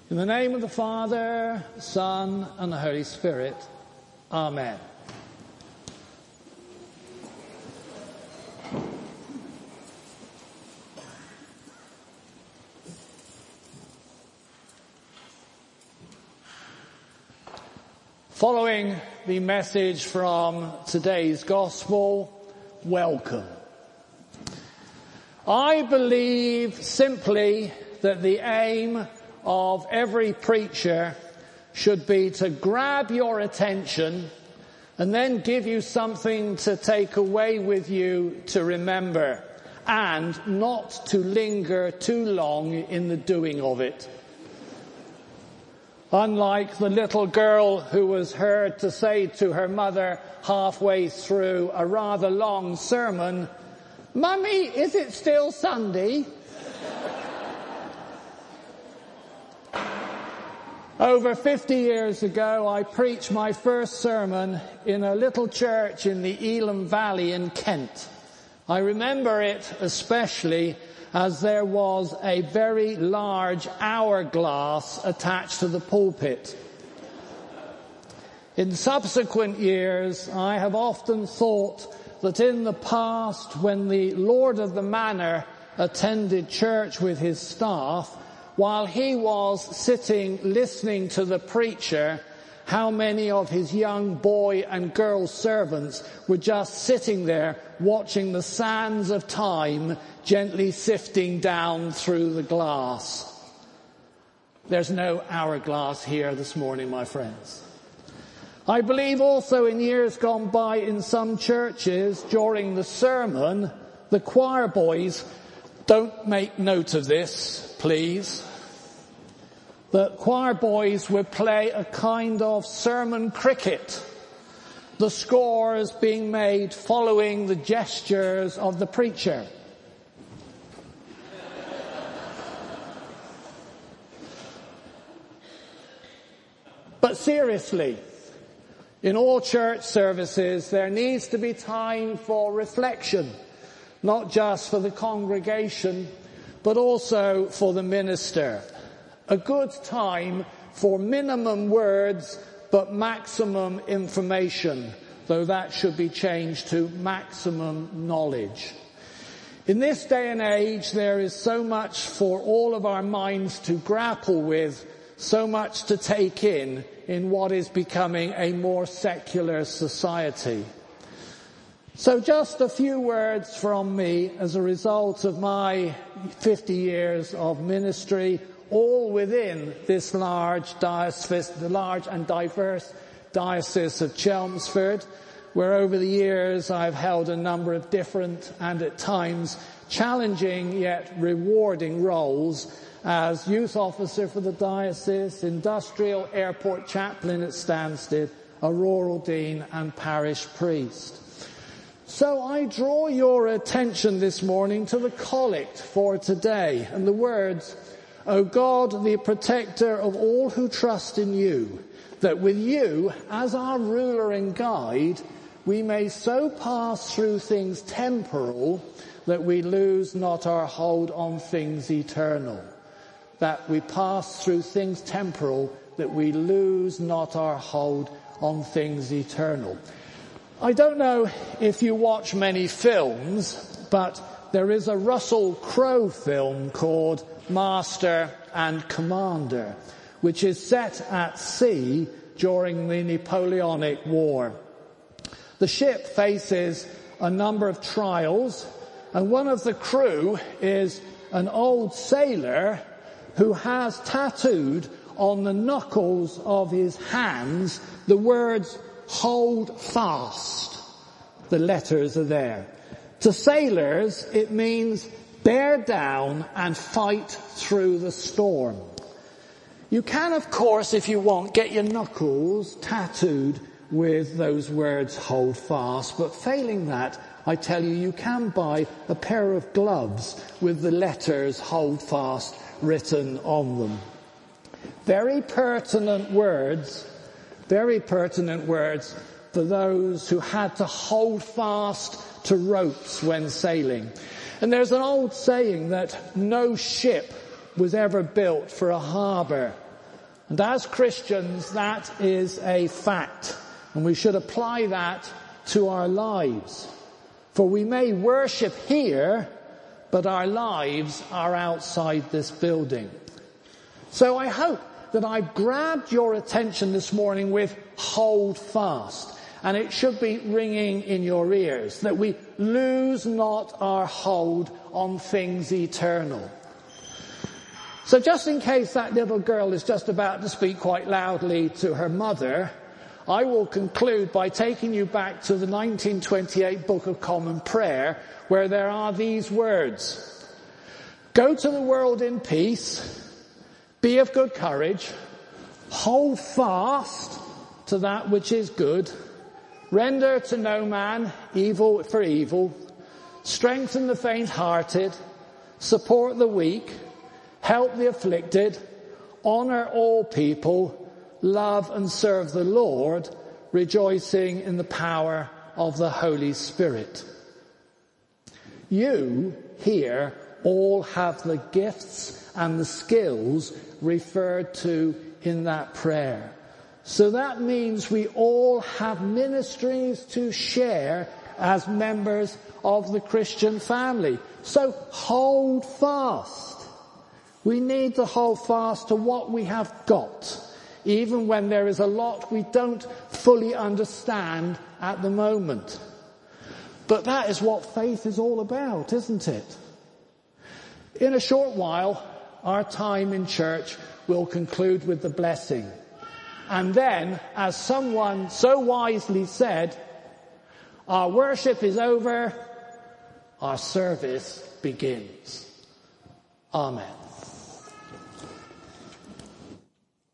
In the name of the Father, Son, and the Holy Spirit. Amen. Following the message from today's Gospel, welcome. I believe simply that the aim of every preacher should be to grab your attention and then give you something to take away with you to remember, and not to linger too long in the doing of it. Unlike the little girl who was heard to say to her mother halfway through a rather long sermon, "Mummy, is it still Sunday?" Over 50 years ago, I preached my first sermon in a little church in the Elam Valley in Kent. I remember it especially as there was a very large hourglass attached to the pulpit. In subsequent years, I have often thought that in the past, when the Lord of the Manor attended church with his staff, while he was sitting listening to the preacher, how many of his young boy and girl servants were just sitting there watching the sands of time gently sifting down through the glass. There's no hourglass here this morning, my friends. I believe also in years gone by in some churches during the sermon, the choir boys, don't make note of this, please. The choir boys would play a kind of sermon cricket, the scores being made following the gestures of the preacher. But seriously, in all church services, there needs to be time for reflection, not just for the congregation, but also for the minister. A good time for minimum words, but maximum information, though that should be changed to maximum knowledge. In this day and age, there is so much for all of our minds to grapple with, so much to take in what is becoming a more secular society. So just a few words from me as a result of my 50 years of ministry, all within this large and diverse diocese of Chelmsford, where over the years I've held a number of different and at times challenging yet rewarding roles as youth officer for the diocese, industrial airport chaplain at Stansted, a rural dean and parish priest. So I draw your attention this morning to the collect for today and the words, "O God, the protector of all who trust in you, that with you as our ruler and guide, we may so pass through things temporal that we lose not our hold on things eternal." That we pass through things temporal, that we lose not our hold on things eternal. I don't know if you watch many films, but there is a Russell Crowe film called Master and Commander, which is set at sea during the Napoleonic War. The ship faces a number of trials, and one of the crew is an old sailor who has tattooed on the knuckles of his hands the words, "Hold fast." The letters are there. To sailors, it means bear down and fight through the storm. You can, of course, if you want, get your knuckles tattooed with those words, "Hold fast," but failing that, I tell you, you can buy a pair of gloves with the letters "Hold fast" written on them. Very pertinent words for those who had to hold fast to ropes when sailing. And there's an old saying that no ship was ever built for a harbour, And as Christians, that is a fact. And we should apply that to our lives. For we may worship here, but our lives are outside this building. So I hope that I've grabbed your attention this morning with hold fast. And it should be ringing in your ears, that we lose not our hold on things eternal. So just in case that little girl is just about to speak quite loudly to her mother, I will conclude by taking you back to the 1928 Book of Common Prayer, where there are these words: "Go to the world in peace, be of good courage, hold fast to that which is good, render to no man evil for evil, strengthen the faint-hearted, support the weak, help the afflicted, honor all people, love and serve the Lord, rejoicing in the power of the Holy Spirit." You here all have the gifts and the skills referred to in that prayer. So that means we all have ministries to share as members of the Christian family. So hold fast. We need to hold fast to what we have got, even when there is a lot we don't fully understand at the moment. But that is what faith is all about, isn't it? In a short while, our time in church will conclude with the blessing. And then, as someone so wisely said, our worship is over, our service begins. Amen.